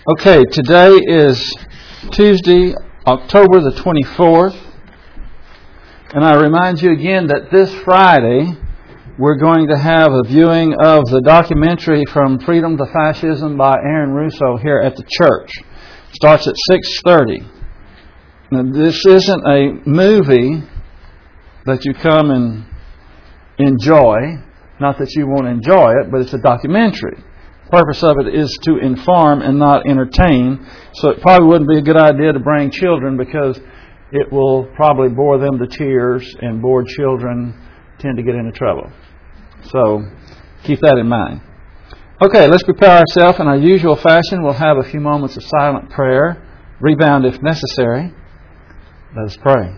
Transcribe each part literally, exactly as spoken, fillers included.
Okay, today is Tuesday, October the twenty-fourth, and I remind you again that this Friday we're going to have a viewing of the documentary From Freedom to Fascism by Aaron Russo here at the church. It starts at six thirty. Now, this isn't a movie that you come and enjoy, not that you won't enjoy it, but it's a documentary. The purpose of it is to inform and not entertain, so it probably wouldn't be a good idea to bring children because it will probably bore them to tears, and bored children tend to get into trouble. So keep that in mind. Okay, let's prepare ourselves in our usual fashion. We'll have a few moments of silent prayer, rebound if necessary. Let us pray.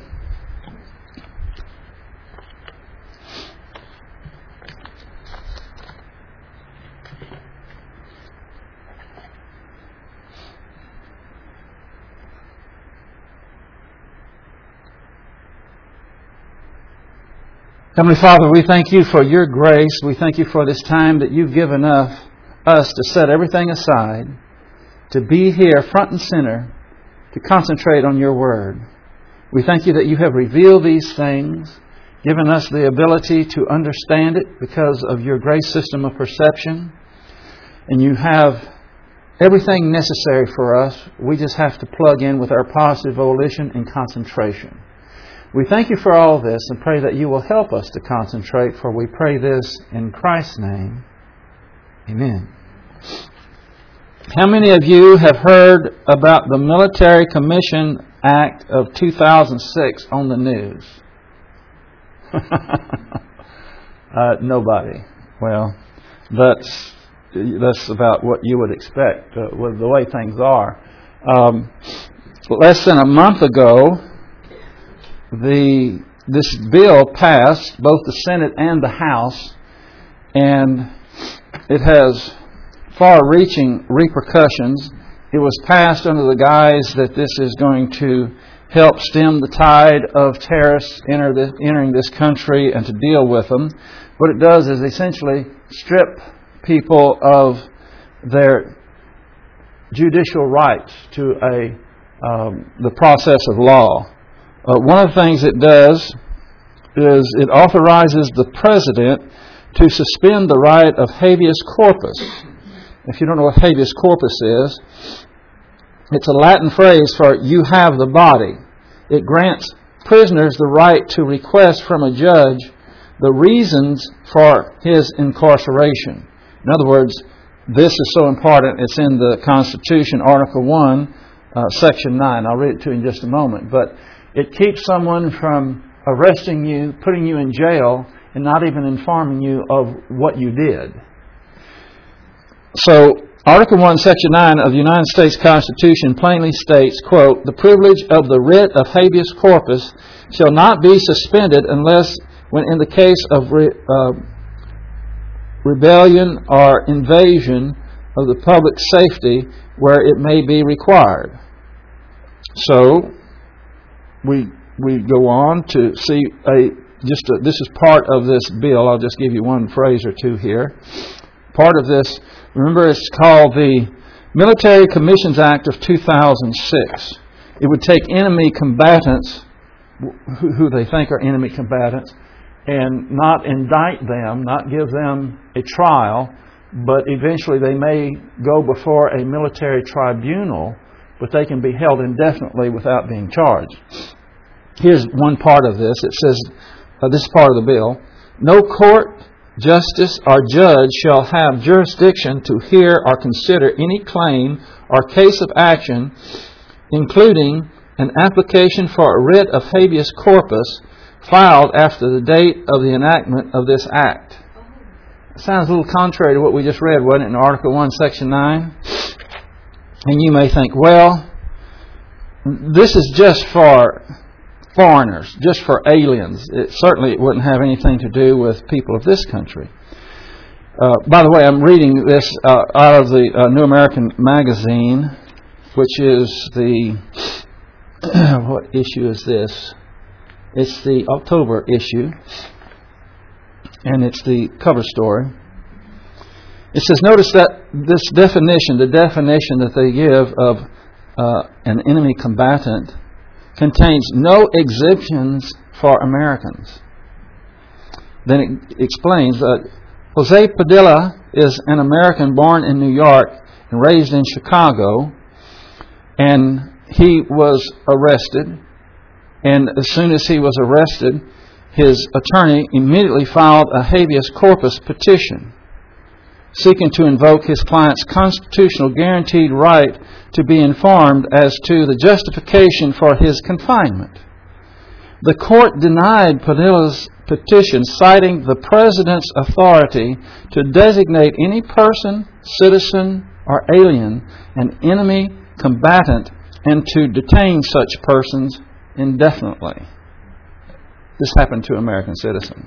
Heavenly Father, we thank you for your grace. We thank you for this time that you've given us, us to set everything aside, to be here front and center, to concentrate on your word. We thank you that you have revealed these things, given us the ability to understand it because of your grace system of perception. And you have everything necessary for us. We just have to plug in with our positive volition and concentration. We thank you for all this and pray that you will help us to concentrate, for we pray this in Christ's name. Amen. How many of you have heard about the Military Commission Act of two thousand six on the news? uh, nobody. Well, that's that's about what you would expect uh, with the way things are. Um, less than a month ago, The this bill passed both the Senate and the House, and it has far-reaching repercussions. It was passed under the guise that this is going to help stem the tide of terrorists enter this, entering this country and to deal with them. What it does is essentially strip people of their judicial rights to a um, the process of law. Uh, one of the things it does is it authorizes the president to suspend the right of habeas corpus. If you don't know what habeas corpus is, it's a Latin phrase for you have the body. It grants prisoners the right to request from a judge the reasons for his incarceration. In other words, this is so important, it's in the Constitution, Article one, uh, Section nine. I'll read it to you in just a moment. But it keeps someone from arresting you, putting you in jail, and not even informing you of what you did. So, Article one, Section nine of the United States Constitution plainly states, quote, "The privilege of the writ of habeas corpus shall not be suspended unless when in the case of re, uh, rebellion or invasion of the public safety where it may be required." So, We we go on to see a just a, this is part of this bill. I'll just give you one phrase or two here. Part of this, remember, it's called the Military Commissions Act of two thousand six. It would take enemy combatants, who, who they think are enemy combatants, and not indict them, not give them a trial, but eventually they may go before a military tribunal, but they can be held indefinitely without being charged. Here's one part of this. It says, uh, this is part of the bill, "No court, justice, or judge shall have jurisdiction to hear or consider any claim or case of action, including an application for a writ of habeas corpus filed after the date of the enactment of this act." It sounds a little contrary to what we just read, wasn't it, in Article one, Section nine? And you may think, well, this is just for foreigners, just for aliens. It certainly wouldn't have anything to do with people of this country. Uh, by the way, I'm reading this uh, out of the uh, New American Magazine, which is the, what issue is this? It's the October issue, and it's the cover story. It says, notice that this definition, the definition that they give of uh, an enemy combatant, contains no exemptions for Americans. Then it explains that Jose Padilla is an American born in New York and raised in Chicago, and he was arrested. And as soon as he was arrested, his attorney immediately filed a habeas corpus petition seeking to invoke his client's constitutional guaranteed right to be informed as to the justification for his confinement. The court denied Padilla's petition, citing the President's authority to designate any person, citizen, or alien an enemy combatant and to detain such persons indefinitely. This happened to American citizens.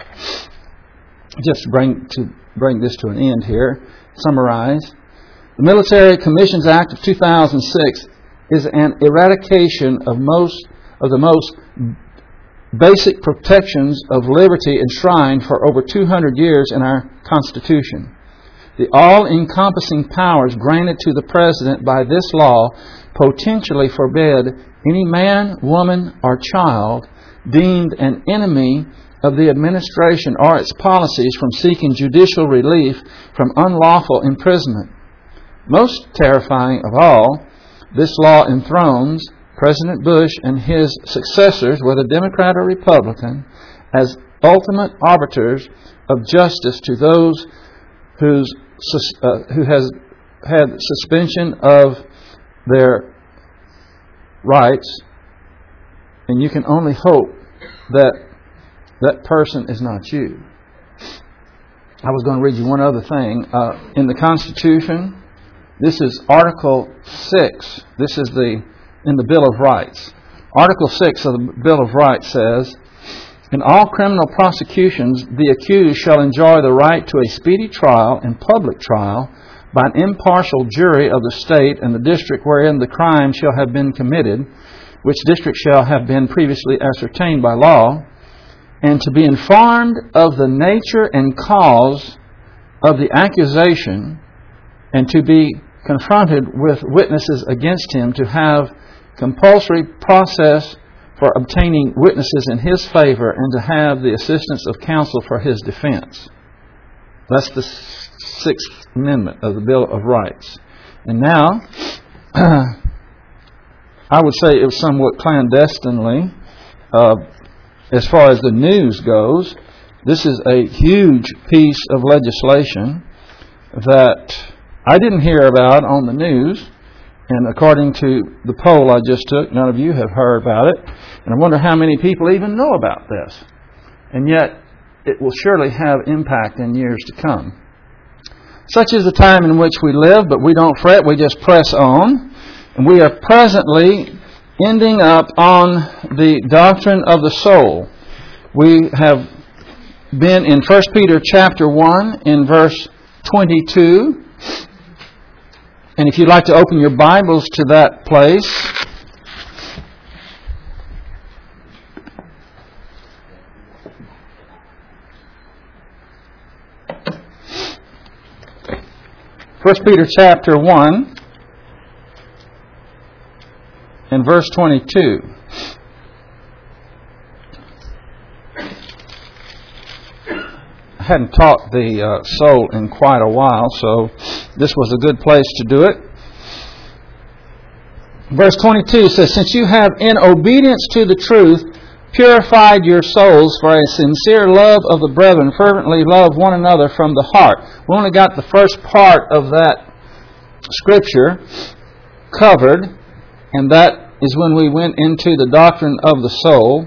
Just to bring to bring this to an end here, summarize. The Military Commissions Act of two thousand six is an eradication of most of the most basic protections of liberty enshrined for over two hundred years in our Constitution. The all-encompassing powers granted to the President by this law potentially forbid any man, woman, or child deemed an enemy of the administration or its policies from seeking judicial relief from unlawful imprisonment. Most terrifying of all, this law enthrones President Bush and his successors, whether Democrat or Republican, as ultimate arbiters of justice to those whose, uh, who has had suspension of their rights. And you can only hope that that person is not you. I was going to read you one other thing. Uh, in the Constitution, this is Article six. This is the in the Bill of Rights. Article six of the Bill of Rights says, in all criminal prosecutions, the accused shall enjoy the right to a speedy trial and public trial by an impartial jury of the state and the district wherein the crime shall have been committed, which district shall have been previously ascertained by law, and to be informed of the nature and cause of the accusation, and to be confronted with witnesses against him, to have compulsory process for obtaining witnesses in his favor, and to have the assistance of counsel for his defense. That's the Sixth Amendment of the Bill of Rights. And now, I would say it was somewhat clandestinely, uh, as far as the news goes, this is a huge piece of legislation that I didn't hear about on the news. And according to the poll I just took, none of you have heard about it. And I wonder how many people even know about this. And yet, it will surely have impact in years to come. Such is the time in which we live, but we don't fret, we just press on. And we are presently ending up on the doctrine of the soul. We have been in First Peter chapter one in verse twenty-two. And if you'd like to open your Bibles to that place, First Peter chapter one and verse twenty-two. I hadn't taught the uh, soul in quite a while, so this was a good place to do it. Verse twenty-two says, since you have in obedience to the truth purified your souls for a sincere love of the brethren, fervently love one another from the heart. We only got the first part of that scripture covered, and that is when we went into the doctrine of the soul.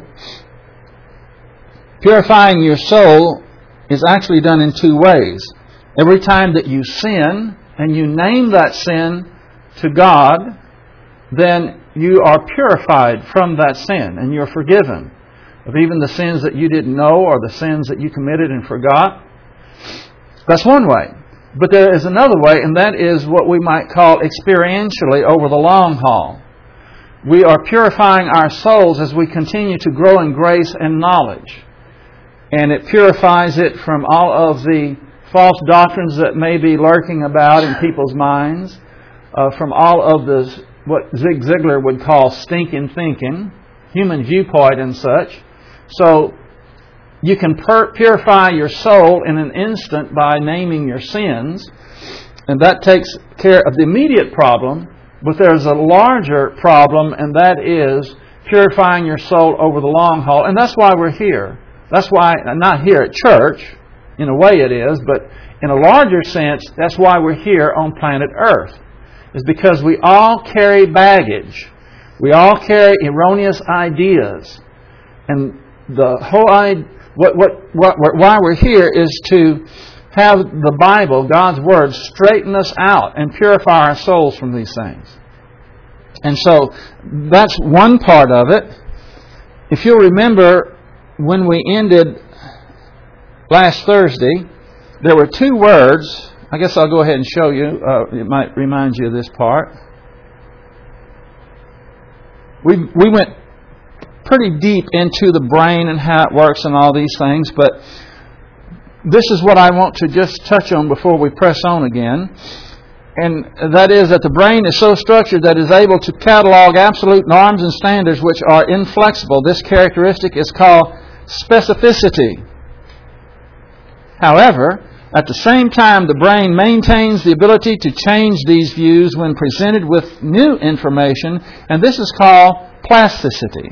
Purifying your soul is actually done in two ways. Every time that you sin and you name that sin to God, then you are purified from that sin and you're forgiven of even the sins that you didn't know or the sins that you committed and forgot. That's one way. But there is another way, and that is what we might call experientially over the long haul. We are purifying our souls as we continue to grow in grace and knowledge. And it purifies it from all of the false doctrines that may be lurking about in people's minds, uh, from all of the, what Zig Ziglar would call stinking thinking, human viewpoint and such. So you can pur- purify your soul in an instant by naming your sins, and that takes care of the immediate problem. But there's a larger problem, and that is purifying your soul over the long haul. And that's why we're here. That's why, not here at church, in a way it is, but in a larger sense, that's why we're here on planet Earth. It's because we all carry baggage. We all carry erroneous ideas. And the whole idea, what, what, what, why we're here is to have the Bible, God's Word, straighten us out and purify our souls from these things. And so that's one part of it. If you'll remember, when we ended last Thursday, there were two words. I guess I'll go ahead and show you. Uh, it might remind you of this part. We we went pretty deep into the brain and how it works and all these things, but this is what I want to just touch on before we press on again. And that is that the brain is so structured that it is able to catalog absolute norms and standards which are inflexible. This characteristic is called specificity. However, at the same time, the brain maintains the ability to change these views when presented with new information, and this is called plasticity.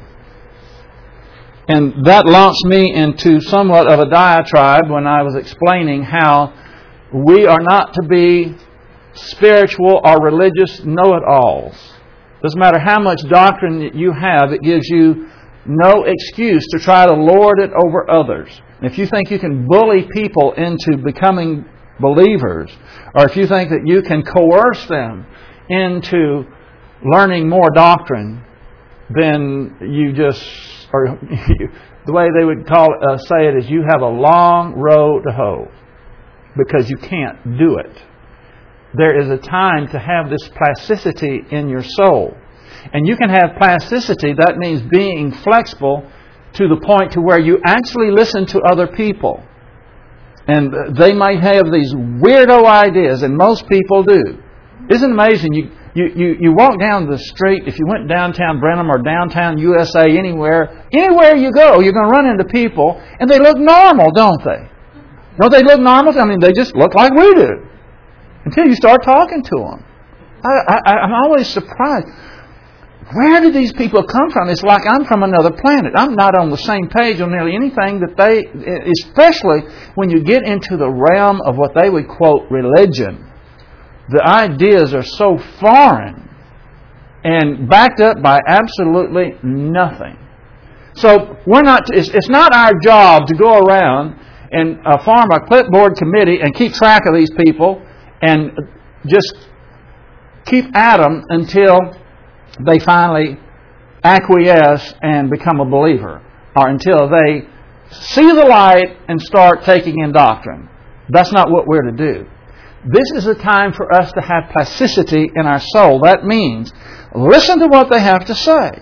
And that launched me into somewhat of a diatribe when I was explaining how we are not to be spiritual or religious know-it-alls. Doesn't matter how much doctrine that you have, it gives you no excuse to try to lord it over others. And if you think you can bully people into becoming believers, or if you think that you can coerce them into learning more doctrine, then you just, or the way they would call it, uh, say it is, you have a long road to hoe, because you can't do it. There is a time to have this plasticity in your soul. And you can have plasticity, that means being flexible to the point to where you actually listen to other people. And they might have these weirdo ideas, and most people do. Isn't it amazing? You, you, you, you walk down the street, if you went downtown Brenham or downtown U S A, anywhere, anywhere you go, you're going to run into people, and they look normal, don't they? Don't they look normal? I mean, they just look like we do. Until you start talking to them. I, I, I'm always surprised. Where do these people come from? It's like I'm from another planet. I'm not on the same page on nearly anything that they, especially when you get into the realm of what they would quote religion. The ideas are so foreign and backed up by absolutely nothing. So we're not. It's, it's not our job to go around and uh, form a clipboard committee and keep track of these people and just keep at them until they finally acquiesce and become a believer, or until they see the light and start taking in doctrine. That's not what we're to do. This is a time for us to have plasticity in our soul. That means listen to what they have to say.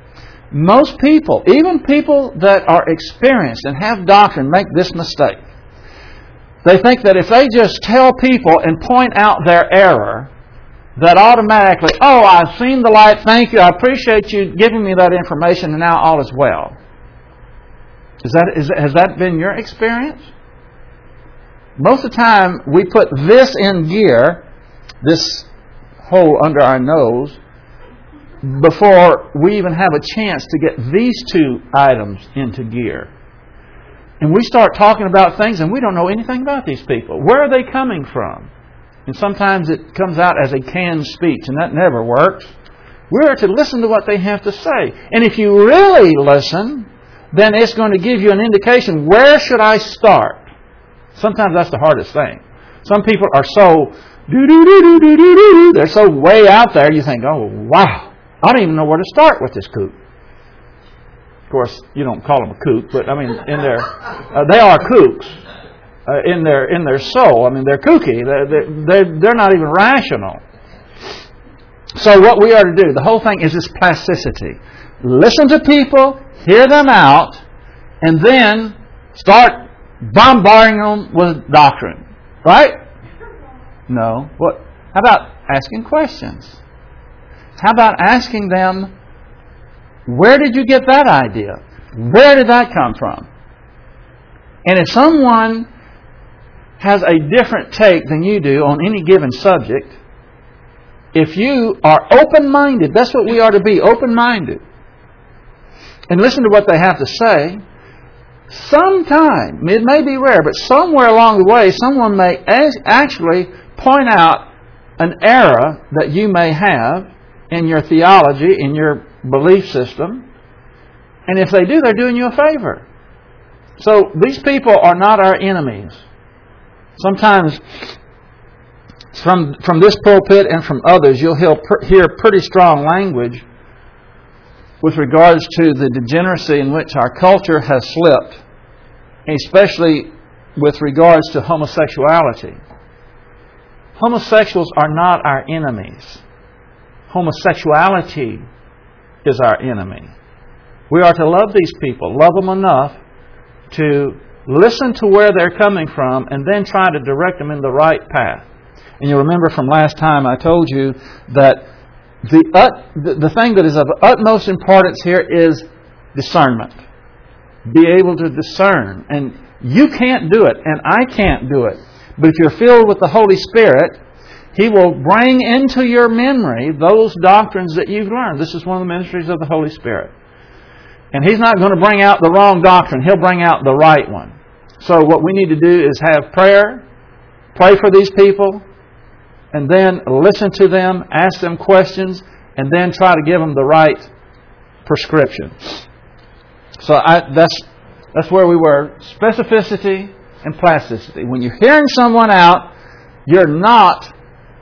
Most people, even people that are experienced and have doctrine, make this mistake. They think that if they just tell people and point out their error, that automatically, oh, I've seen the light, thank you, I appreciate you giving me that information, and now all is well. Is that, is, has that been your experience? Most of the time, we put this in gear, this hole under our nose, before we even have a chance to get these two items into gear. And we start talking about things, and we don't know anything about these people. Where are they coming from? And sometimes it comes out as a canned speech, and that never works. We're to listen to what they have to say. And if you really listen, then it's going to give you an indication, where should I start? Sometimes that's the hardest thing. Some people are so, do-do-do-do-do-do-do, they're so way out there, you think, oh, wow, I don't even know where to start with this kook. Of course, you don't call them a kook, but I mean, in their, uh, they are kooks. Uh, in their in their soul. I mean, they're kooky. They're, they're, they're not even rational. So what we are to do, the whole thing is this plasticity. Listen to people, hear them out, and then start bombarding them with doctrine. Right? No. What? How about asking questions? How about asking them, where did you get that idea? Where did that come from? And if someone has a different take than you do on any given subject, if you are open-minded, that's what we are to be, open-minded, and listen to what they have to say, sometime, it may be rare, but somewhere along the way, someone may actually point out an error that you may have in your theology, in your belief system. And if they do, they're doing you a favor. So these people are not our enemies. Sometimes from from this pulpit and from others, you'll hear pretty strong language with regards to the degeneracy in which our culture has slipped, especially with regards to homosexuality. Homosexuals are not our enemies. Homosexuality is our enemy. We are to love these people, love them enough to listen to where they're coming from and then try to direct them in the right path. And you remember from last time I told you that the, ut, the, the thing that is of utmost importance here is discernment. Be able to discern. And you can't do it, and I can't do it. But if you're filled with the Holy Spirit, He will bring into your memory those doctrines that you've learned. This is one of the ministries of the Holy Spirit. And He's not going to bring out the wrong doctrine. He'll bring out the right one. So what we need to do is have prayer, pray for these people, and then listen to them, ask them questions, and then try to give them the right prescription. So I, that's that's where we were. Specificity and plasticity. When you're hearing someone out, you're not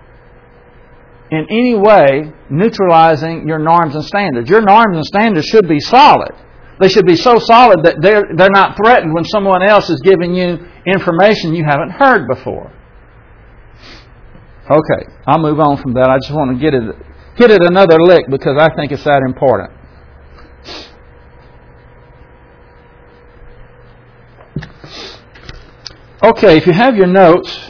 in any way neutralizing your norms and standards. Your norms and standards should be solid. They should be so solid that they're, they're not threatened when someone else is giving you information you haven't heard before. Okay, I'll move on from that. I just want to get it, hit it another lick because I think it's that important. Okay, if you have your notes,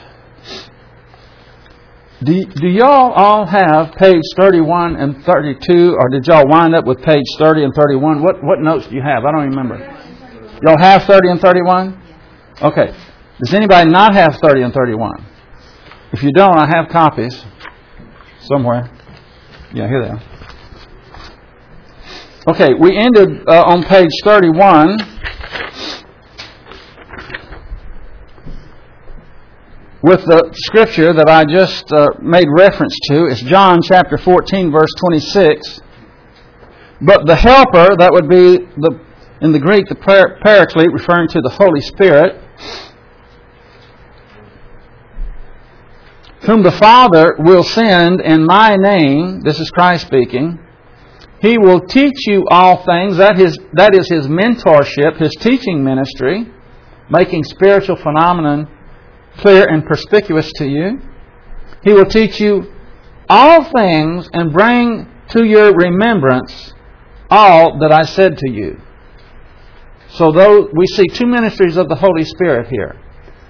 do, do y'all all have page thirty-one and thirty-two, or did y'all wind up with page thirty and thirty-one? What what notes do you have? I don't even remember. Y'all have thirty and thirty-one? Okay. Does anybody not have thirty and thirty-one? If you don't, I have copies somewhere. Yeah, here they are. Okay, we ended uh, on page thirty-one. With the scripture that I just uh, made reference to. It's John chapter fourteen, verse twenty-six. But the Helper, that would be the in the Greek the Paraclete, referring to the Holy Spirit, whom the Father will send in my name, this is Christ speaking, He will teach you all things. That is, that is His mentorship, His teaching ministry, making spiritual phenomenon clear and perspicuous to you. He will teach you all things and bring to your remembrance all that I said to you. So though we see two ministries of the Holy Spirit here.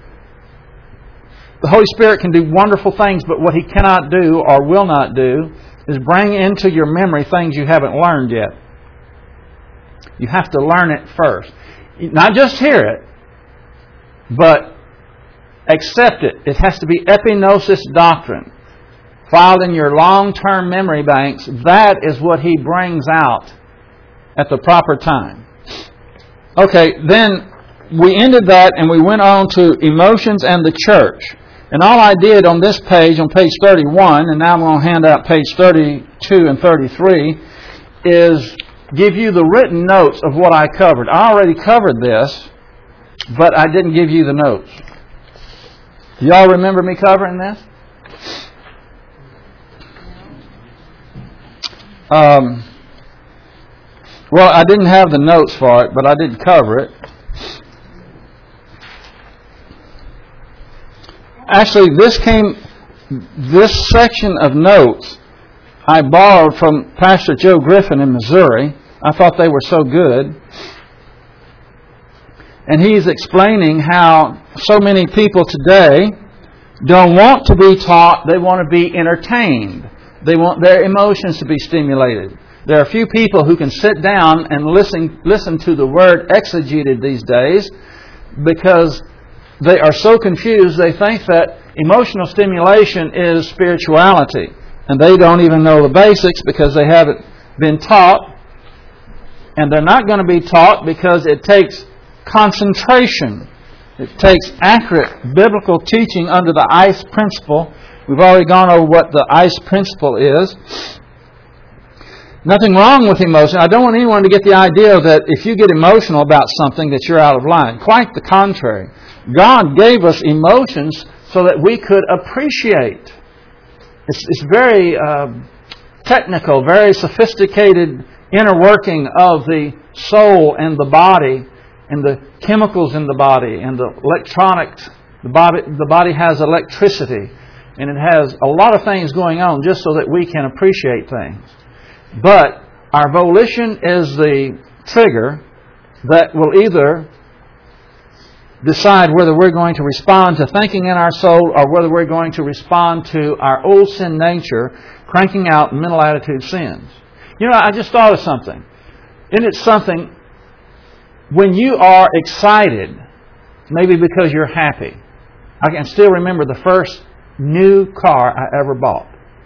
The Holy Spirit can do wonderful things, but what He cannot do or will not do is bring into your memory things you haven't learned yet. You have to learn it first. Not just hear it, but accept it. It has to be epignosis doctrine. Filed in your long-term memory banks. That is what He brings out at the proper time. Okay, then we ended that and we went on to emotions and the church. And all I did on this page, on page thirty-one, and now I'm going to hand out page thirty-two and thirty-three, is give you the written notes of what I covered. I already covered this, but I didn't give you the notes. Do y'all remember me covering this? Um, well, I didn't have the notes for it, but I did cover it. Actually, this came, this section of notes I borrowed from Pastor Joe Griffin in Missouri. I thought they were so good. And he's explaining how so many people today don't want to be taught. They want to be entertained. They want their emotions to be stimulated. There are few people who can sit down and listen listen to the Word exegeted these days because they are so confused. They think that emotional stimulation is spirituality. And they don't even know the basics because they haven't been taught. And they're not going to be taught because it takes concentration. It takes accurate biblical teaching under the ICE principle. We've already gone over what the ICE principle is. Nothing wrong with emotion. I don't want anyone to get the idea that if you get emotional about something that you're out of line. Quite the contrary. God gave us emotions so that we could appreciate. It's, it's very uh, technical, very sophisticated inner working of the soul and the body and the chemicals in the body and the electronics. The body, the body has electricity and it has a lot of things going on just so that we can appreciate things. But our volition is the trigger that will either decide whether we're going to respond to thinking in our soul or whether we're going to respond to our old sin nature cranking out mental attitude sins. You know, I just thought of something. Isn't it something when you are excited, maybe because you're happy? I can still remember the first new car I ever bought.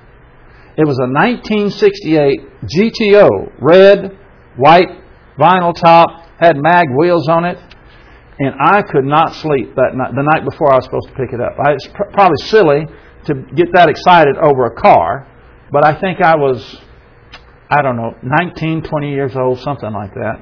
It was a nineteen sixty-eight G T O, red, white, vinyl top, had mag wheels on it. And I could not sleep that night, the night before I was supposed to pick it up. I, it's pr- probably silly to get that excited over a car, but I think I was, I don't know, nineteen, twenty years old, something like that.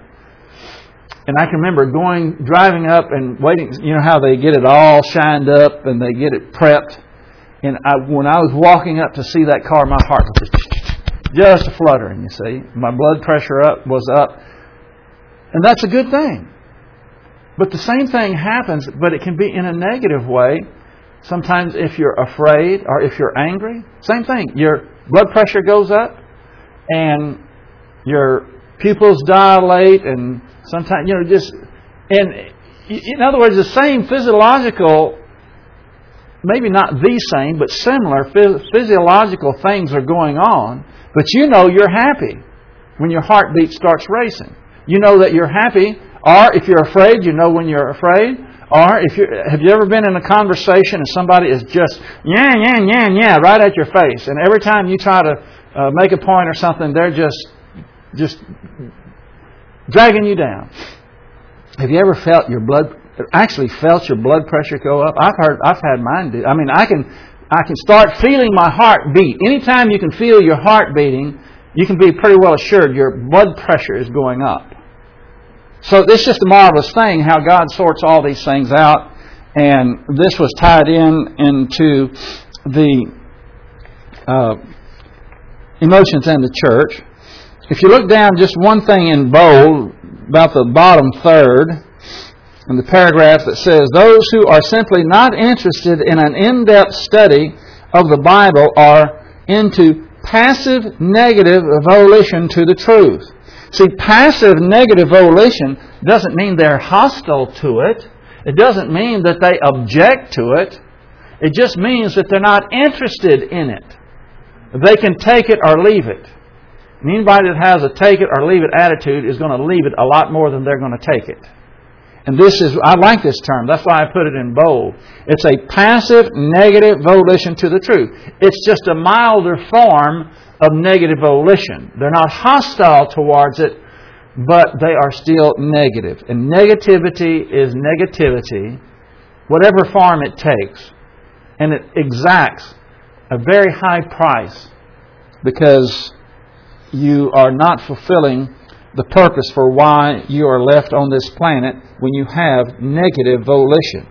And I can remember going, driving up and waiting. You know how they get it all shined up and they get it prepped. And I, when I was walking up to see that car, my heart was just, just a fluttering, you see. My blood pressure up was up. And that's a good thing. But the same thing happens, but it can be in a negative way. Sometimes if you're afraid or if you're angry, same thing. Your blood pressure goes up and your pupils dilate and sometimes, you know, just... And in other words, the same physiological, maybe not the same, but similar phys- physiological things are going on. But you know you're happy when your heartbeat starts racing. You know that you're happy. Or if you're afraid, you know when you're afraid. Or if you have you ever been in a conversation and somebody is just yeah, yeah, yeah, yeah, right at your face, and every time you try to uh, make a point or something, they're just just dragging you down. Have you ever felt your blood actually felt your blood pressure go up? I've heard I've had mine do. I mean, I can I can start feeling my heart beat. Anytime you can feel your heart beating, you can be pretty well assured your blood pressure is going up. So it's just a marvelous thing how God sorts all these things out. And this was tied in into the uh, emotions in the church. If you look down just one thing in bold, about the bottom third, in the paragraph that says, those who are simply not interested in an in-depth study of the Bible are into passive negative volition to the truth. See, passive negative volition doesn't mean they're hostile to it. It doesn't mean that they object to it. It just means that they're not interested in it. They can take it or leave it. And anybody that has a take it or leave it attitude is going to leave it a lot more than they're going to take it. And this is, I like this term. That's why I put it in bold. It's a passive negative volition to the truth. It's just a milder form of negative volition. They're not hostile towards it, but they are still negative. And negativity is negativity, whatever form it takes. And it exacts a very high price because you are not fulfilling the purpose for why you are left on this planet when you have negative volition.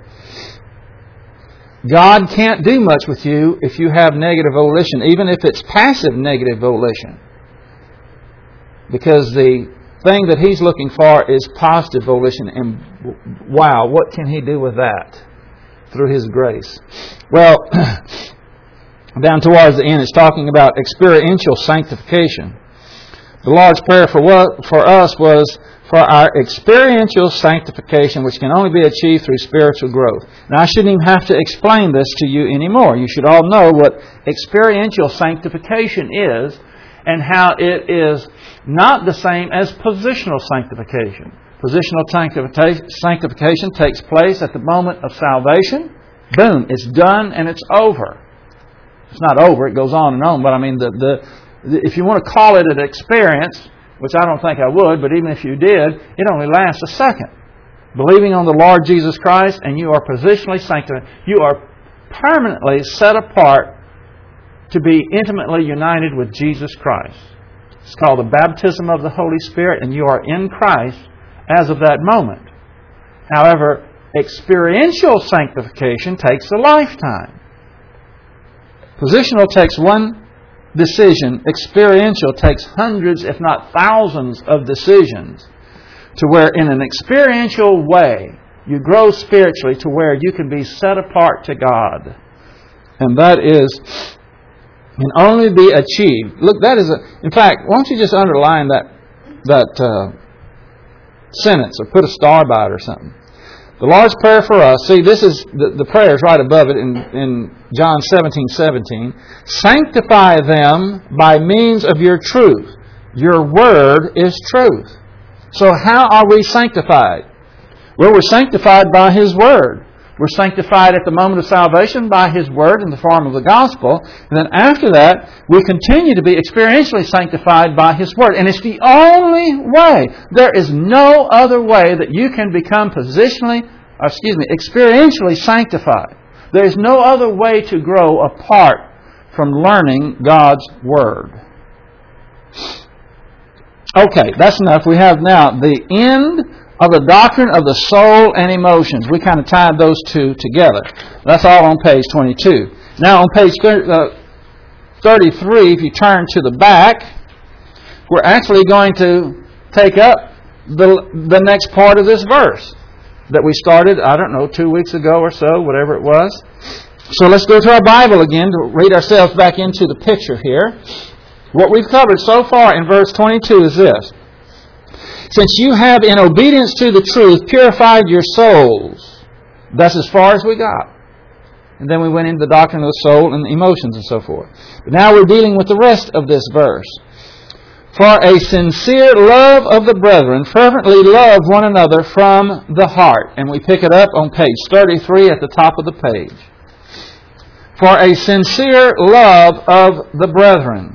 God can't do much with you if you have negative volition, even if it's passive negative volition. Because the thing that He's looking for is positive volition. And wow, what can He do with that? Through His grace. Well, down towards the end, it's talking about experiential sanctification. The Lord's Prayer for what, for us was for our experiential sanctification, which can only be achieved through spiritual growth. Now, I shouldn't even have to explain this to you anymore. You should all know what experiential sanctification is and how it is not the same as positional sanctification. Positional sanctification takes place at the moment of salvation. Boom, it's done and it's over. It's not over, it goes on and on, but I mean, the, the, the if you want to call it an experience, which I don't think I would, but even if you did, it only lasts a second. Believing on the Lord Jesus Christ, and you are positionally sanctified. You are permanently set apart to be intimately united with Jesus Christ. It's called the baptism of the Holy Spirit, and you are in Christ as of that moment. However, experiential sanctification takes a lifetime. Positional takes one decision. Experiential takes hundreds, if not thousands, of decisions to where in an experiential way you grow spiritually to where you can be set apart to God. And that is, can only be achieved. Look, that is a, in fact, why don't you just underline that, that uh, sentence or put a star by it or something. The Lord's Prayer for us, see, this is, the, the prayer is right above it in, in John seventeen seventeen. Sanctify them by means of your truth. Your word is truth. So how are we sanctified? Well, we're sanctified by His word. We're sanctified at the moment of salvation by His word in the form of the gospel. And then after that, we continue to be experientially sanctified by His word. And it's the only way. There is no other way that you can become positionally, or excuse me, experientially sanctified. There is no other way to grow apart from learning God's word. Okay, that's enough. We have now the end of the doctrine of the soul and emotions. We kind of tied those two together. That's all on page twenty-two. Now on page thirty-three, if you turn to the back, we're actually going to take up the, the next part of this verse that we started, I don't know, two weeks ago or so, whatever it was. So let's go to our Bible again to read ourselves back into the picture here. What we've covered so far in verse twenty-two is this. Since you have, in obedience to the truth, purified your souls. That's as far as we got. And then we went into the doctrine of the soul and the emotions and so forth. But now we're dealing with the rest of this verse. For a sincere love of the brethren, fervently love one another from the heart. And we pick it up on page thirty-three at the top of the page. For a sincere love of the brethren.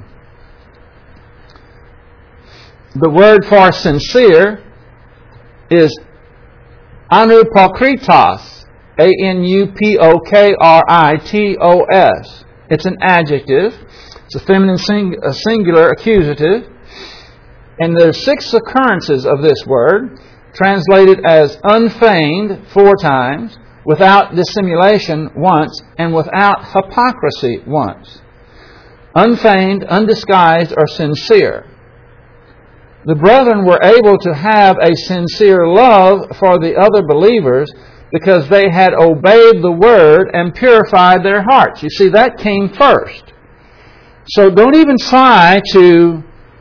The word for sincere is anupokritos, A N U P O K R I T O S. It's an adjective. It's a feminine sing- a singular accusative. And there are six occurrences of this word, translated as unfeigned four times, without dissimulation once, and without hypocrisy once. Unfeigned, undisguised, or sincere. The brethren were able to have a sincere love for the other believers because they had obeyed the Word and purified their hearts. You see, that came first. So don't even try to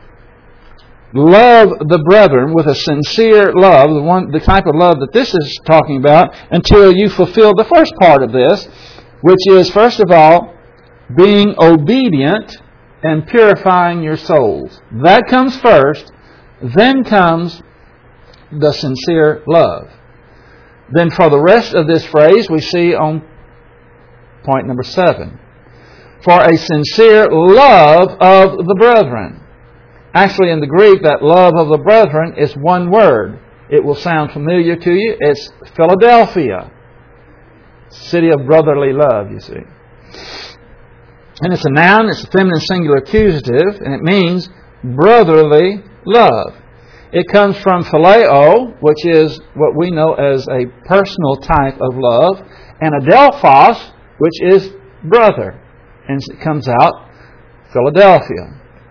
love the brethren with a sincere love, the one, the type of love that this is talking about, until you fulfill the first part of this, which is, first of all, being obedient and purifying your souls. That comes first. Then comes the sincere love. Then for the rest of this phrase, we see on point number seven. For a sincere love of the brethren. Actually, in the Greek, that love of the brethren is one word. It will sound familiar to you. It's Philadelphia. City of brotherly love, you see. And it's a noun. It's a feminine singular accusative. And it means brotherly love. It comes from phileo, which is what we know as a personal type of love, and adelphos, which is brother. And it comes out Philadelphia.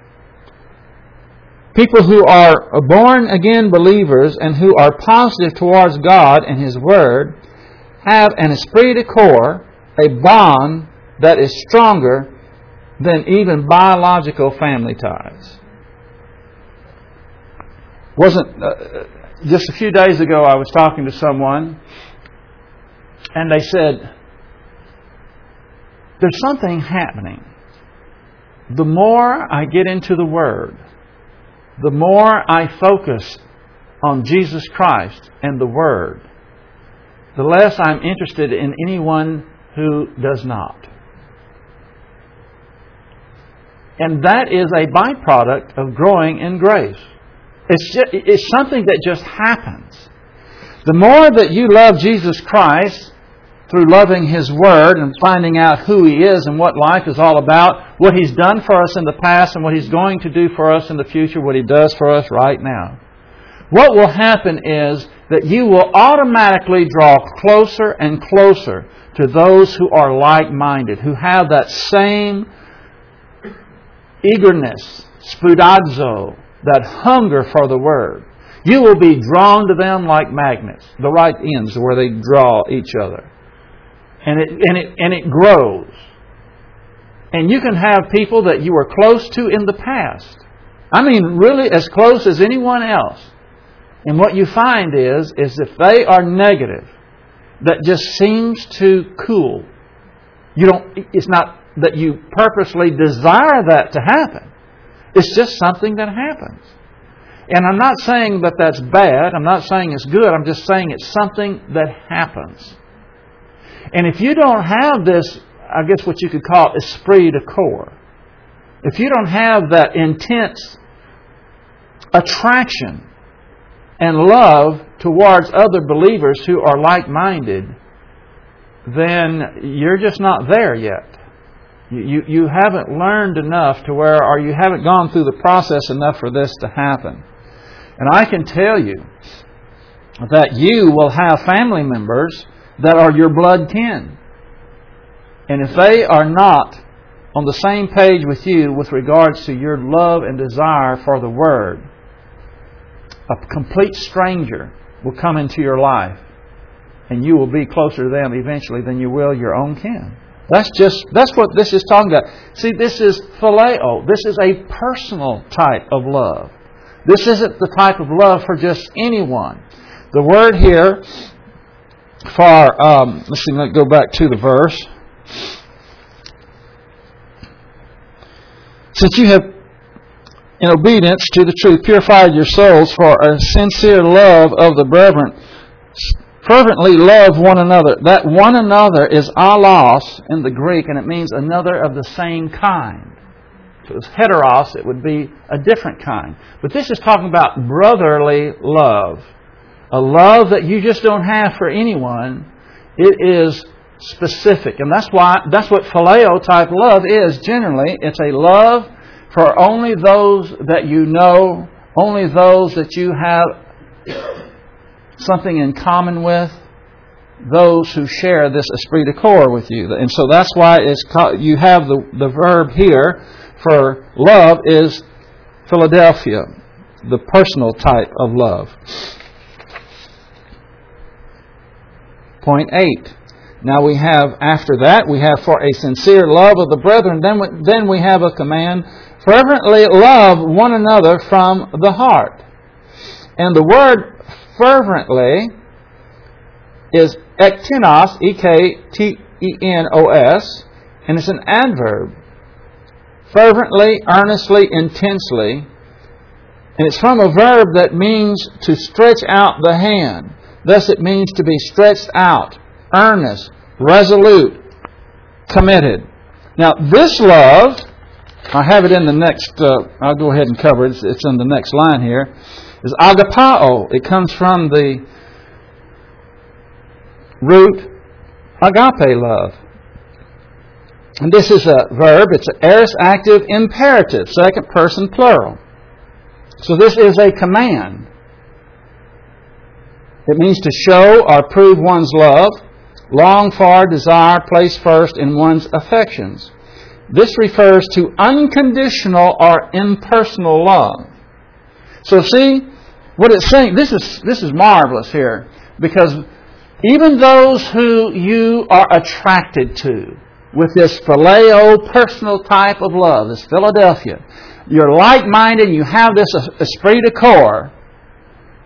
People who are born again believers and who are positive towards God and His Word have an esprit de corps, a bond that is stronger than even biological family ties. Wasn't uh, just a few days ago I was talking to someone, and they said, there's something happening. The more I get into the Word, the more I focus on Jesus Christ and the Word, the less I'm interested in anyone who does not. And that is a byproduct of growing in grace. It's just, it's something that just happens. The more that you love Jesus Christ through loving His Word and finding out who He is and what life is all about, what He's done for us in the past and what He's going to do for us in the future, what He does for us right now, what will happen is that you will automatically draw closer and closer to those who are like-minded, who have that same eagerness, spoudazo, that hunger for the Word. You will be drawn to them like magnets, the right ends where they draw each other. And it, and it, and it grows. And you can have people that you were close to in the past. I mean, really as close as anyone else. And what you find is, is if they are negative, that just seems to cool. You don't, it's not that you purposely desire that to happen. It's just something that happens. And I'm not saying that that's bad. I'm not saying it's good. I'm just saying it's something that happens. And if you don't have this, I guess what you could call esprit de corps, if you don't have that intense attraction and love towards other believers who are like-minded, then you're just not there yet. You, you, you haven't learned enough to where, or you haven't gone through the process enough for this to happen. And I can tell you that you will have family members that are your blood kin. And if they are not on the same page with you with regards to your love and desire for the Word, a complete stranger will come into your life, and you will be closer to them eventually than you will your own kin. That's just, that's what this is talking about. See, this is phileo. This is a personal type of love. This isn't the type of love for just anyone. The word here for, um, let's see, let's go back to the verse. Since you have, in obedience to the truth, purified your souls for a sincere love of the brethren, fervently love one another. That one another is allos in the Greek, and it means another of the same kind. If it was heteros, it would be a different kind. But this is talking about brotherly love. A love that you just don't have for anyone. It is specific. And that's why that's what phileo type love is generally. It's a love for only those that you know, only those that you have something in common with, those who share this esprit de corps with you. And so that's why it's called, you have the, the verb here for love is Philadelphia, the personal type of love. Point eight. Now we have, after that, we have for a sincere love of the brethren. Then we, then we have a command, fervently love one another from the heart. And the word fervently is ektenos, E K T E N O S, and it's an adverb. Fervently, earnestly, intensely. And it's from a verb that means to stretch out the hand. Thus it means to be stretched out, earnest, resolute, committed. Now this love, I have it in the next, uh, I'll go ahead and cover it, it's, it's in the next line here, is agapao. It comes from the root agape love. And this is a verb, it's an aorist active imperative, second person plural. So this is a command. It means to show or prove one's love, long for, desire, place first in one's affections. This refers to unconditional or impersonal love. So see, what it's saying, this is this is marvelous here, because even those who you are attracted to with this phileo personal type of love, this Philadelphia, you're like-minded, you have this esprit de corps,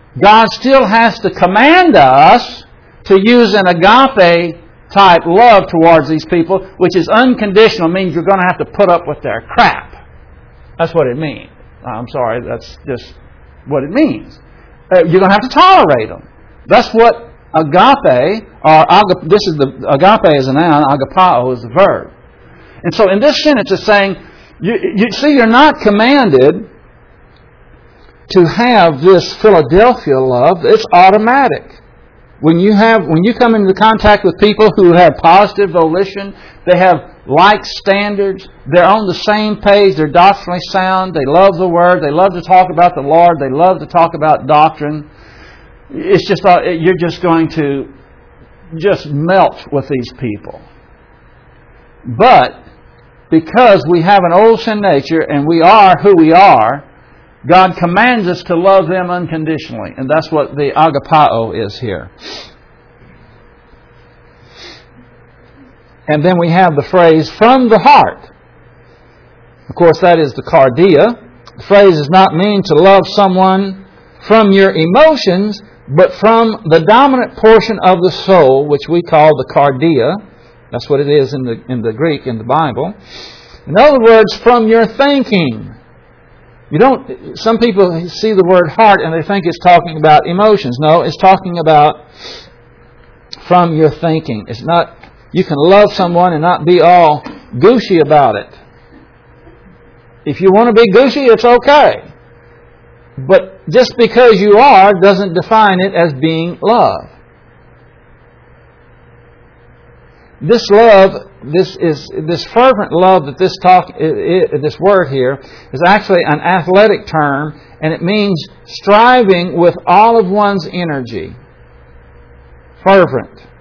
God still has to command us to use an agape type love towards these people, which is unconditional, means you're going to have to put up with their crap. That's what it means. I'm sorry, that's just what it means. Uh, you're going to have to tolerate them. That's what agape, or agape, this is the agape is a noun, agapao is the verb. And so in this sentence it's saying, you, you see, you're not commanded to have this Philadelphia love. It's automatic. When you have, when you come into contact with people who have positive volition, they have like standards, they're on the same page, they're doctrinally sound, they love the Word, they love to talk about the Lord, they love to talk about doctrine. It's just, you're just going to just melt with these people. But because we have an old sin nature and we are who we are, God commands us to love them unconditionally. And that's what the agapao is here. And then we have the phrase, from the heart. Of course, that is the cardia. The phrase does not mean to love someone from your emotions, but from the dominant portion of the soul, which we call the cardia. That's what it is in the, in the Greek, in the Bible. In other words, from your thinking. You don't. Some people see the word heart and they think it's talking about emotions. No, it's talking about from your thinking. It's not. You can love someone and not be all gushy about it. If you want to be gushy, it's okay. But just because you are doesn't define it as being love. This love, this is this fervent love that this talk, it, it, this word here, is actually an athletic term, and it means striving with all of one's energy. Fervent.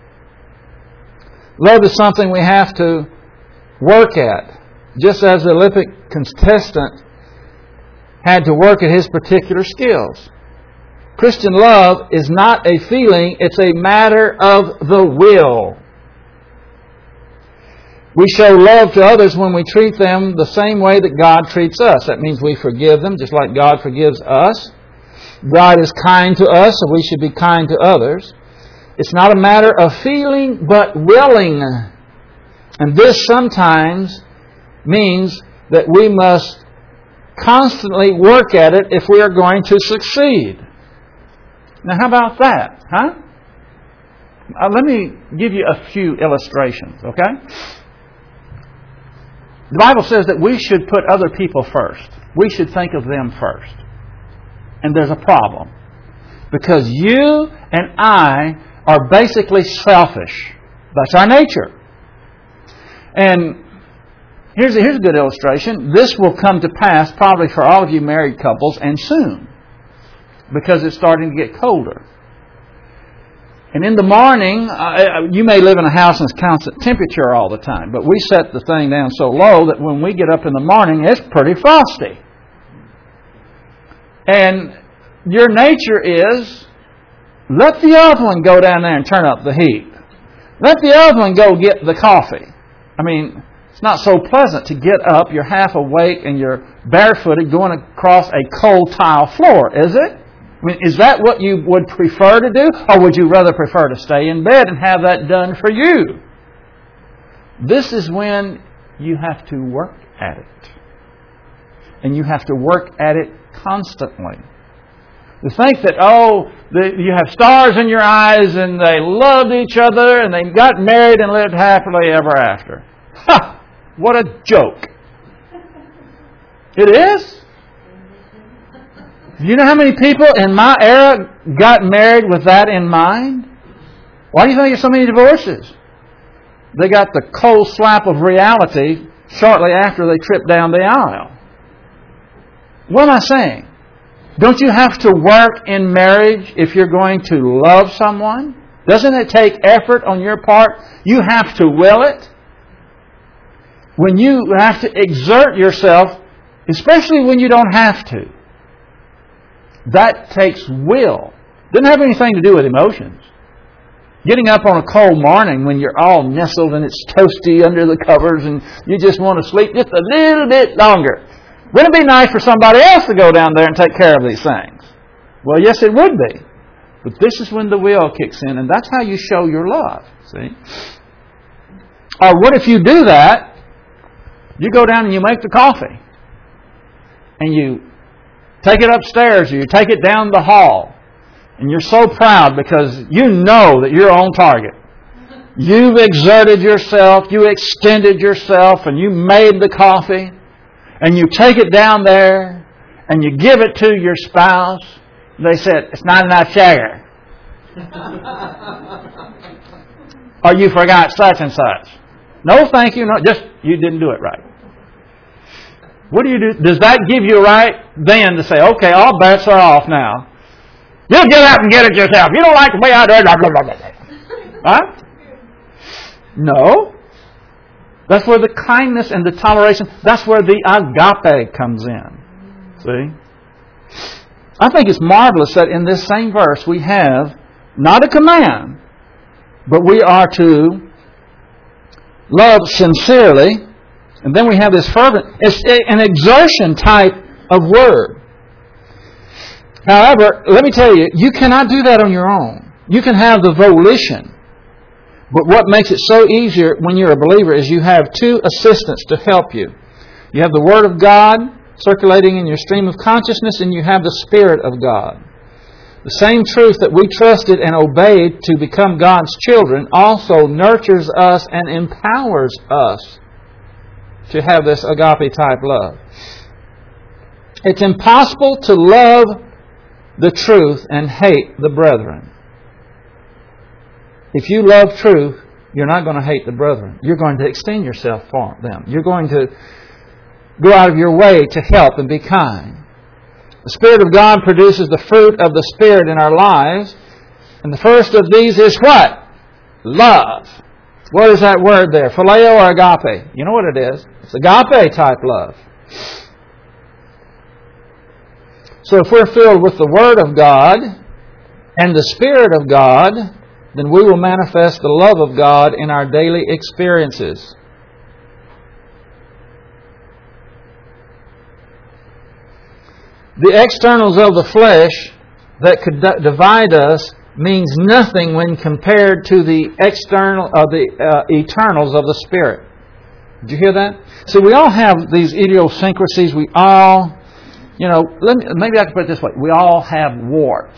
Love is something we have to work at, just as the Olympic contestant had to work at his particular skills. Christian love is not a feeling, it's a matter of the will. We show love to others when we treat them the same way that God treats us. That means we forgive them just like God forgives us. God is kind to us, so we should be kind to others. It's not a matter of feeling, but willing. And this sometimes means that we must constantly work at it if we are going to succeed. Now, how about that? Huh? Uh, let me give you a few illustrations, okay? The Bible says that we should put other people first. We should think of them first. And there's a problem. Because you and I are basically selfish. That's our nature. And here's a, here's a good illustration. This will come to pass probably for all of you married couples, and soon. Because it's starting to get colder. And in the morning, uh, you may live in a house in constant temperature all the time, but we set the thing down so low that when we get up in the morning, it's pretty frosty. And your nature is, let the other one go down there and turn up the heat. Let the other one go get the coffee. I mean, it's not so pleasant to get up, you're half awake, and you're barefooted going across a cold tile floor, is it? I mean, is that what you would prefer to do? Or would you rather prefer to stay in bed and have that done for you? This is when you have to work at it. And you have to work at it constantly. To think that, oh, the, you have stars in your eyes and they loved each other and they got married and lived happily ever after. Ha! What a joke. It is? Do you know how many people in my era got married with that in mind? Why do you think there's so many divorces? They got the cold slap of reality shortly after they tripped down the aisle. What am I saying? Don't you have to work in marriage if you're going to love someone? Doesn't it take effort on your part? You have to will it. When you have to exert yourself, especially when you don't have to. That takes will. Doesn't have anything to do with emotions. Getting up on a cold morning when you're all nestled and it's toasty under the covers and you just want to sleep just a little bit longer. Wouldn't it be nice for somebody else to go down there and take care of these things? Well, yes, it would be. But this is when the will kicks in, and that's how you show your love. See? Or what if you do that? You go down and you make the coffee. And you take it upstairs, or you take it down the hall. And you're so proud because you know that you're on target. You've exerted yourself, you extended yourself, and you made the coffee. And you take it down there, and you give it to your spouse. They said, it's not enough sugar. Or you forgot such and such. No, thank you. No, just you didn't do it right. What do you do? Does that give you a right then to say, okay, all bets are off now? You get up and get it yourself. You don't like the way I do it. Blah, blah, blah, blah. Huh? No. That's where the kindness and the toleration, that's where the agape comes in. See? I think it's marvelous that in this same verse we have not a command, but we are to love sincerely. And then we have this fervent, it's an exertion type of word. However, let me tell you, you cannot do that on your own. You can have the volition. But what makes it so easier when you're a believer is you have two assistants to help you. You have the Word of God circulating in your stream of consciousness, and you have the Spirit of God. The same truth that we trusted and obeyed to become God's children also nurtures us and empowers us to have this agape type love. It's impossible to love the truth and hate the brethren. If you love truth, you're not going to hate the brethren. You're going to extend yourself for them. You're going to go out of your way to help and be kind. The Spirit of God produces the fruit of the Spirit in our lives. And the first of these is what? Love. What is that word there? Phileo or agape? You know what it is. It's agape type love. So if we're filled with the Word of God and the Spirit of God, then we will manifest the love of God in our daily experiences. The externals of the flesh that could d- divide us means nothing when compared to the external, uh, the uh, eternals of the Spirit. Did you hear that? So we all have these idiosyncrasies. We all, you know, let me, maybe I can put it this way: we all have warts.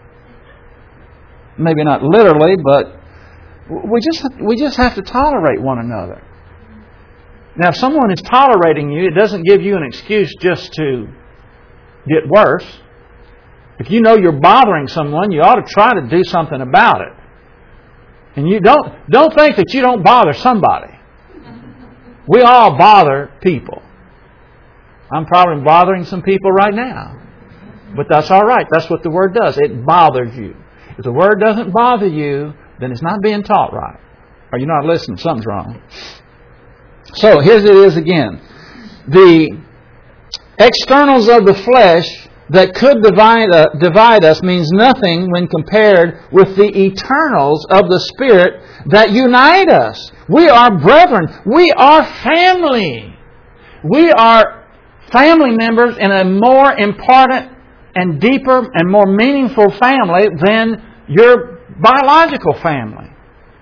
Maybe not literally, but we just we just have to tolerate one another. Now, if someone is tolerating you, it doesn't give you an excuse just to get worse. If you know you're bothering someone, you ought to try to do something about it. And you don't don't think that you don't bother somebody. We all bother people. I'm probably bothering some people right now. But that's all right. That's what the Word does. It bothers you. If the Word doesn't bother you, then it's not being taught right. Or you're not listening. Something's wrong. So, here it is again. The externals of the flesh that could divide, uh, divide us means nothing when compared with the eternals of the Spirit that unite us. We are brethren. We are family. We are family members in a more important and deeper and more meaningful family than your biological family.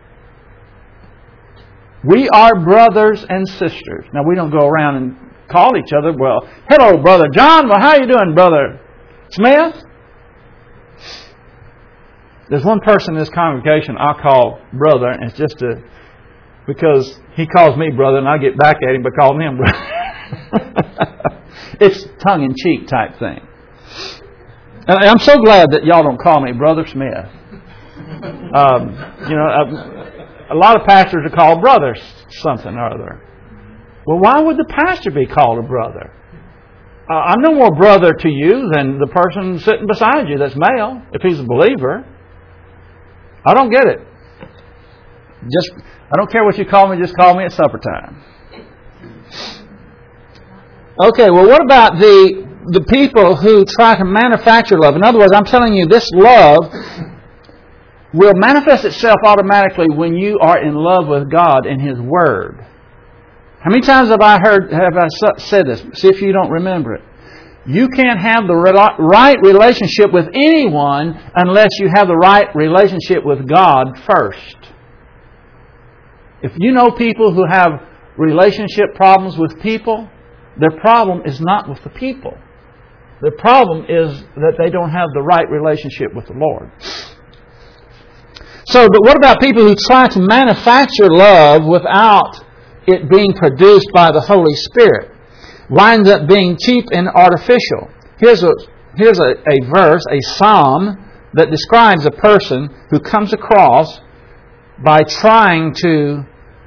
We are brothers and sisters. Now, we don't go around and call each other, well, hello, Brother John. Well, how you doing, Brother Smith? There's one person in this congregation I call brother, and it's just a, because he calls me brother, and I get back at him by calling him brother. It's tongue-in-cheek type thing. And I'm so glad that y'all don't call me Brother Smith. Um, you know, a, a lot of pastors are called brothers something or other. Well, why would the pastor be called a brother? Uh, I'm no more brother to you than the person sitting beside you that's male, if he's a believer. I don't get it. Just, I don't care what you call me, just call me at supper time. Okay, well, what about the the people who try to manufacture love? In other words, I'm telling you, this love will manifest itself automatically when you are in love with God and His Word. How many times have I heard, have I said this? See if you don't remember it. You can't have the right relationship with anyone unless you have the right relationship with God first. If you know people who have relationship problems with people, their problem is not with the people. The problem is that they don't have the right relationship with the Lord. So, but what about people who try to manufacture love without it being produced by the Holy Spirit? Winds up being cheap and artificial. Here's a here's a, a verse, a psalm, that describes a person who comes across by trying to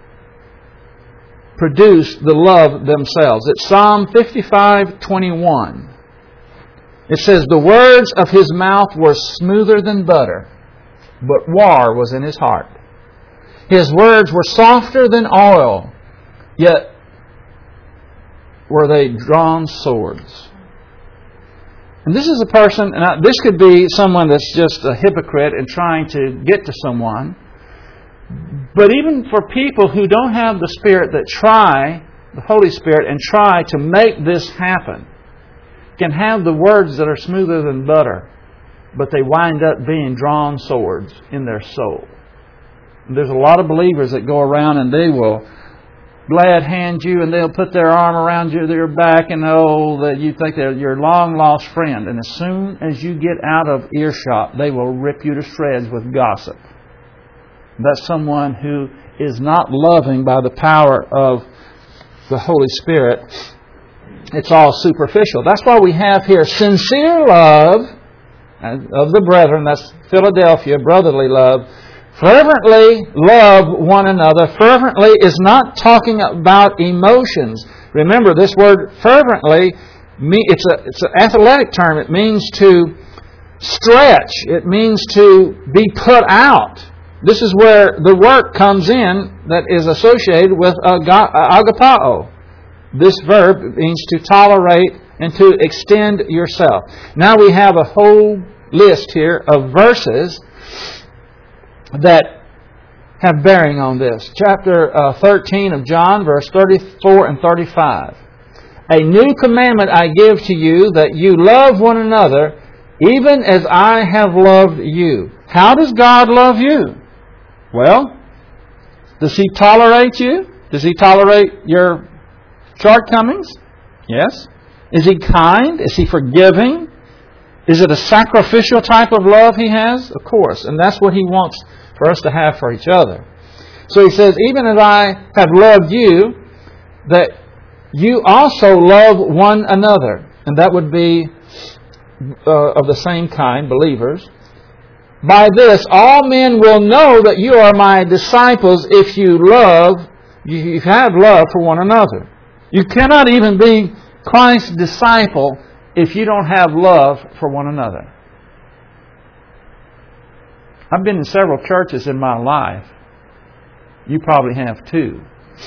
produce the love themselves. It's Psalm fifty-five twenty-one. It says, "The words of his mouth were smoother than butter, but war was in his heart. His words were softer than oil, yet were they drawn swords." And this is a person, and this could be someone that's just a hypocrite and trying to get to someone. But even for people who don't have the Spirit that try, the Holy Spirit, and try to make this happen, can have the words that are smoother than butter, but they wind up being drawn swords in their soul. There's a lot of believers that go around and they will glad hand you, and they'll put their arm around you, their back, and oh, that you think they're your long lost friend. And as soon as you get out of earshot, they will rip you to shreds with gossip. That's someone who is not loving by the power of the Holy Spirit. It's all superficial. That's why we have here sincere love of the brethren. That's Philadelphia, brotherly love. Fervently love one another. Fervently is not talking about emotions. Remember, this word fervently, it's a it's an athletic term. It means to stretch. It means to be put out. This is where the work comes in that is associated with agapao. This verb means to tolerate and to extend yourself. Now we have a whole list here of verses that have bearing on this. Chapter uh, thirteen of John, verse thirty-four and thirty-five. "A new commandment I give to you, that you love one another, even as I have loved you." How does God love you? Well, does He tolerate you? Does He tolerate your shortcomings? Yes. Is He kind? Is He forgiving? Is it a sacrificial type of love He has? Of course. And that's what He wants for us to have for each other. So He says, even as I have loved you, that you also love one another. And that would be uh, of the same kind, believers. "By this, all men will know that you are my disciples if you love, you have love for one another." You cannot even be Christ's disciple if you don't have love for one another. I've been in several churches in my life. You probably have too.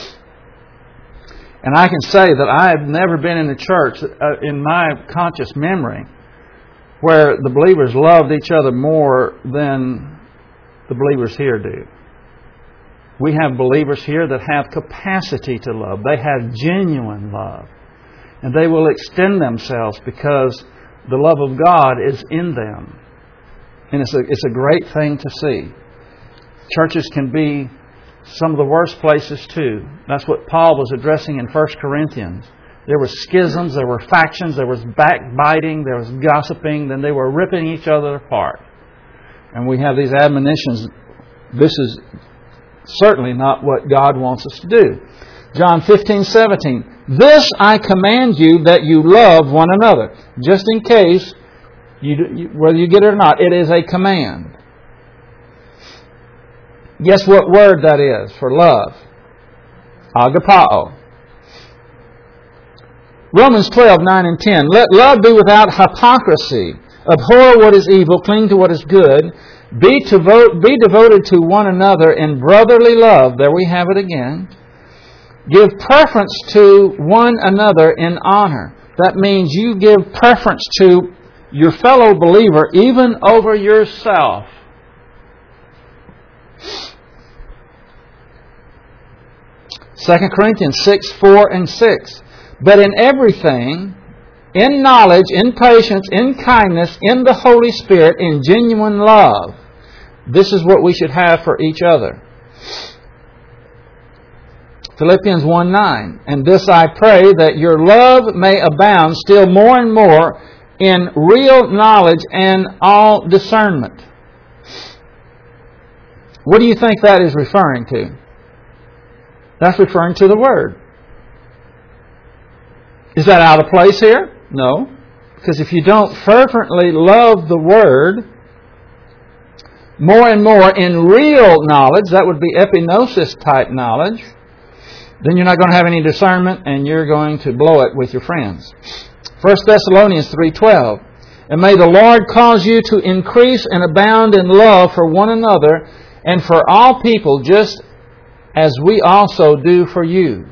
And I can say that I have never been in a church uh, in my conscious memory where the believers loved each other more than the believers here do. We have believers here that have capacity to love. They have genuine love. And they will extend themselves because the love of God is in them. And it's a, it's a great thing to see. Churches can be some of the worst places too. That's what Paul was addressing in First Corinthians. There were schisms, there were factions, there was backbiting, there was gossiping, then they were ripping each other apart. And we have these admonitions. This is certainly not what God wants us to do. John fifteen seventeen. "This I command you, that you love one another." Just in case, you, whether you get it or not, it is a command. Guess what word that is for love? Agapao. Romans twelve nine and ten. "Let love be without hypocrisy. Abhor what is evil, cling to what is good. Be, to vote, be devoted to one another in brotherly love." There we have it again. "Give preference to one another in honor." That means you give preference to your fellow believer even over yourself. Second Corinthians six four and six. "But in everything, in knowledge, in patience, in kindness, in the Holy Spirit, in genuine love. This is what we should have for each other. Philippians one nine. And this I pray, that your love may abound still more and more in real knowledge and all discernment. What do you think that is referring to? That's referring to the Word. Is that out of place here? No. Because if you don't fervently love the Word, more and more in real knowledge, that would be epignosis type knowledge, then you're not going to have any discernment and you're going to blow it with your friends. First Thessalonians three twelve. And may the Lord cause you to increase and abound in love for one another and for all people, just as we also do for you.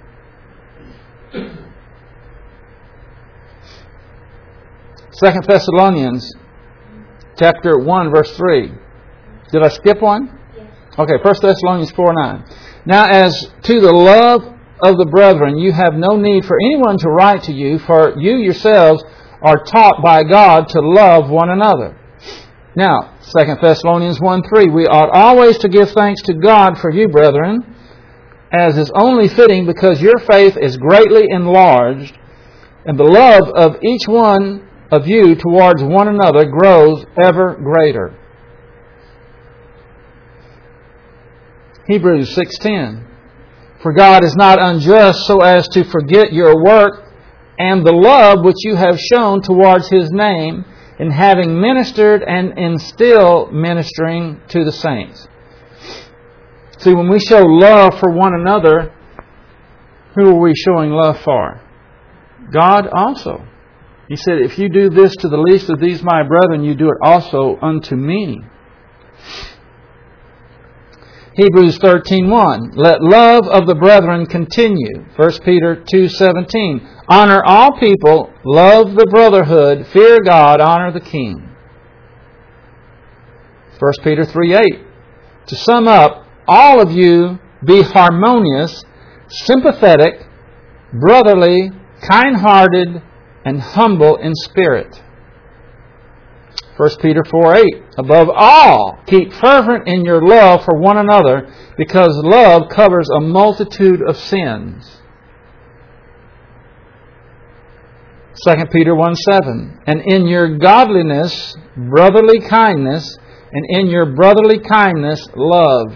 Second Thessalonians chapter one, verse three. Did I skip one? Yes. Okay, First Thessalonians four nine. Now as to the love of the brethren, you have no need for anyone to write to you, for you yourselves are taught by God to love one another. Now, Second Thessalonians one three. We ought always to give thanks to God for you, brethren, as is only fitting, because your faith is greatly enlarged, and the love of each one of you towards one another grows ever greater. Hebrews six ten. For God is not unjust so as to forget your work and the love which you have shown towards His name in having ministered and in still ministering to the saints. See, when we show love for one another, who are we showing love for? God also. He said, if you do this to the least of these my brethren, you do it also unto me. Hebrews thirteen one. Let love of the brethren continue. First Peter two seventeen. Honor all people, love the brotherhood, fear God, honor the king. First Peter three eight. To sum up, all of you be harmonious, sympathetic, brotherly, kind-hearted, and humble in spirit. First Peter four eight. Above all, keep fervent in your love for one another, because love covers a multitude of sins. Second Peter one seven. And in your godliness, brotherly kindness, and in your brotherly kindness, love.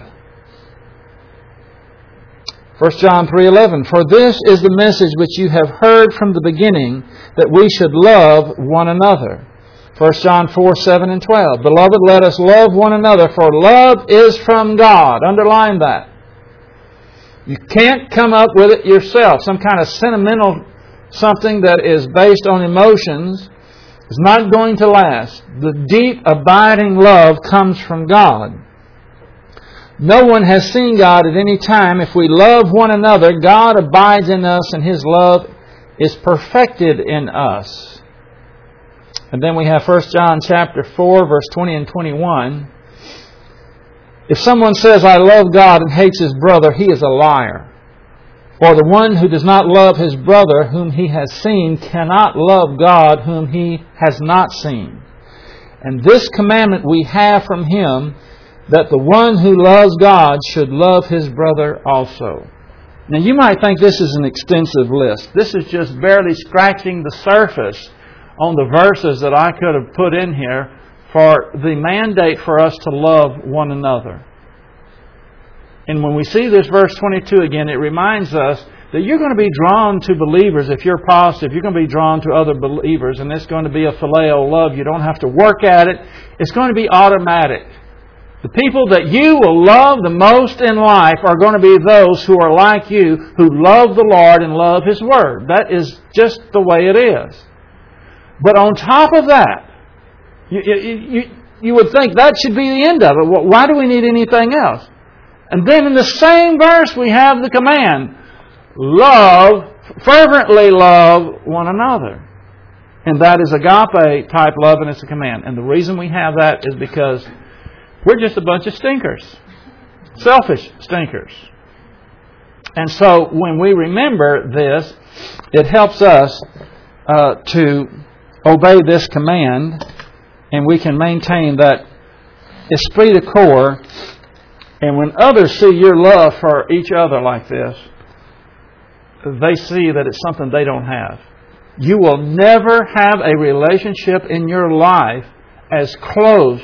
First John three eleven. For this is the message which you have heard from the beginning, that we should love one another. First John four seven and twelve. Beloved, let us love one another, for love is from God. Underline that. You can't come up with it yourself. Some kind of sentimental something that is based on emotions is not going to last. The deep, abiding love comes from God. No one has seen God at any time. If we love one another, God abides in us and His love is perfected in us. And then we have First John chapter four, verse twenty and twenty-one. If someone says, I love God, and hates his brother, he is a liar. For the one who does not love his brother whom he has seen cannot love God whom he has not seen. And this commandment we have from Him, that the one who loves God should love his brother also. Now you might think this is an extensive list. This is just barely scratching the surface on the verses that I could have put in here for the mandate for us to love one another. And when we see this verse twenty-two again, it reminds us that you're going to be drawn to believers. If you're positive, you're going to be drawn to other believers, and it's going to be a phileo love. You don't have to work at it. It's going to be automatic. The people that you will love the most in life are going to be those who are like you, who love the Lord and love His Word. That is just the way it is. But on top of that, you, you, you, you would think that should be the end of it. Well, why do we need anything else? And then in the same verse we have the command, love, fervently love one another. And that is agape type love, and it's a command. And the reason we have that is because we're just a bunch of stinkers. Selfish stinkers. And so when we remember this, it helps us uh, to obey this command, and we can maintain that esprit de corps. And when others see your love for each other like this, they see that it's something they don't have. You will never have a relationship in your life as close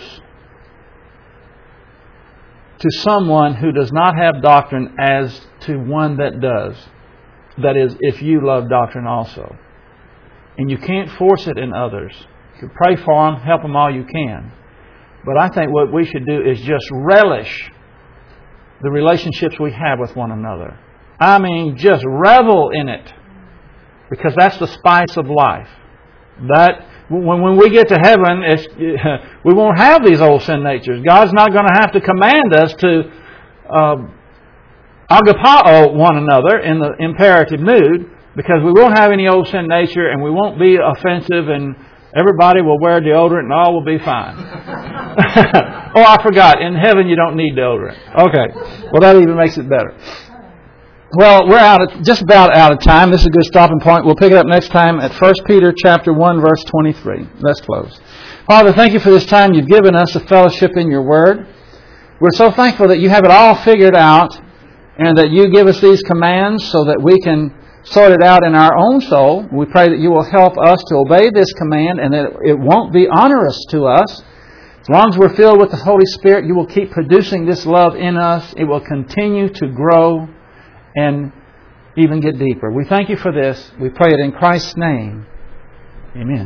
to someone who does not have doctrine as to one that does. That is, if you love doctrine also. And you can't force it in others. You can pray for them, help them all you can. But I think what we should do is just relish the relationships we have with one another. I mean, just revel in it. Because that's the spice of life. That when, when we get to heaven, it's, we won't have these old sin natures. God's not going to have to command us to uh, agapao one another in the imperative mood, because we won't have any old sin nature and we won't be offensive and everybody will wear deodorant and all will be fine. Oh, I forgot. In heaven you don't need deodorant. Okay. Well, that even makes it better. Well, we're out of, just about out of time. This is a good stopping point. We'll pick it up next time at First Peter chapter one, verse twenty-three. Let's close. Father, thank you for this time you've given us a fellowship in your Word. We're so thankful that you have it all figured out and that you give us these commands so that we can sort it out in our own soul. We pray that you will help us to obey this command and that it won't be onerous to us. As long as we're filled with the Holy Spirit, you will keep producing this love in us. It will continue to grow and even get deeper. We thank you for this. We pray it in Christ's name. Amen.